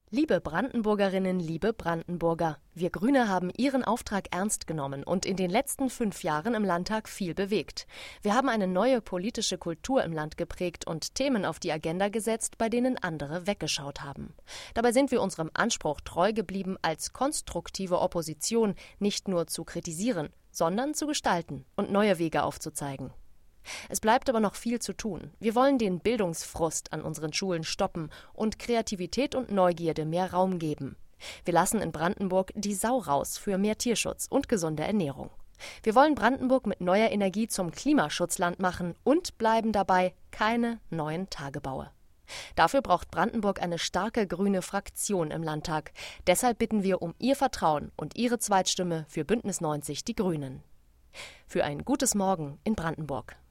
Liebe Brandenburgerinnen, liebe Brandenburger, wir Grüne haben Ihren Auftrag ernst genommen und in den letzten 5 Jahren im Landtag viel bewegt. Wir haben eine neue politische Kultur im Land geprägt und Themen auf die Agenda gesetzt, bei denen andere weggeschaut haben. Dabei sind wir unserem Anspruch treu geblieben, als konstruktive Opposition nicht nur zu kritisieren, sondern zu gestalten und neue Wege aufzuzeigen. Es bleibt aber noch viel zu tun. Wir wollen den Bildungsfrust an unseren Schulen stoppen und Kreativität und Neugierde mehr Raum geben. Wir lassen in Brandenburg die Sau raus für mehr Tierschutz und gesunde Ernährung. Wir wollen Brandenburg mit neuer Energie zum Klimaschutzland machen und bleiben dabei keine neuen Tagebaue. Dafür braucht Brandenburg eine starke grüne Fraktion im Landtag. Deshalb bitten wir um Ihr Vertrauen und Ihre Zweitstimme für Bündnis 90 Die Grünen. Für ein gutes Morgen in Brandenburg.